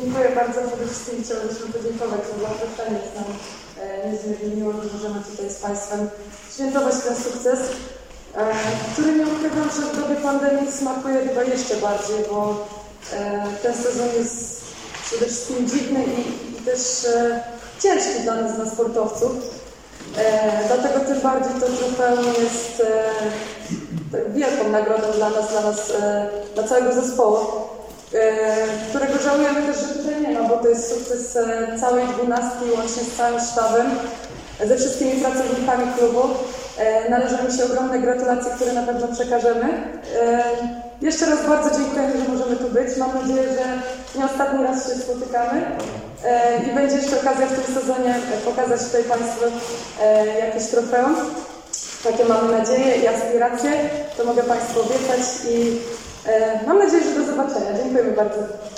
Dziękuję bardzo. Przede wszystkim chciałabym podziękować za zaproszenie. Jest nam niezmiernie miło, że możemy tutaj z Państwem świętować ten sukces, który nie ukrywam, że w dobie pandemii smakuje chyba jeszcze bardziej, bo ten sezon jest przede wszystkim dziwny i też ciężki dla nas, dla sportowców. Dlatego tym bardziej to trofeum jest wielką nagrodą dla nas, dla całego zespołu, którego żałujemy też, że tutaj nie ma, bo to jest sukces całej 12 łącznie z całym sztabem, ze wszystkimi pracownikami klubu. Należą mi się ogromne gratulacje, które na pewno przekażemy. Jeszcze raz bardzo dziękujemy, że możemy tu być. Mam nadzieję, że nie ostatni raz się spotykamy i będzie jeszcze okazja w tym sezonie pokazać tutaj Państwu jakieś trofeum. Takie mamy nadzieję i aspiracje, to mogę Państwu obiecać i mam nadzieję, że do zobaczenia. Dziękujemy bardzo.